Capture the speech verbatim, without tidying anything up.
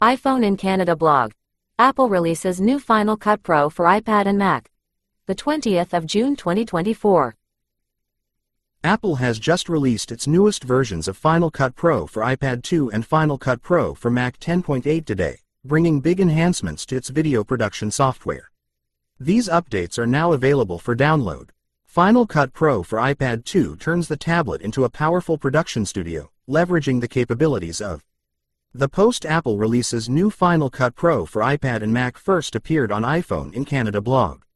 iPhone in Canada blog. Apple releases new Final Cut Pro for iPad and Mac. The twentieth of June twenty twenty-four. Apple has just released its newest versions of Final Cut Pro for iPad two and Final Cut Pro for Mac ten point eight today, bringing big enhancements to its video production software. These updates are now available for download. Final Cut Pro for iPad two turns the tablet into a powerful production studio, leveraging the capabilities of the post Apple releases new Final Cut Pro for iPad and Mac first appeared on iPhone in Canada blog.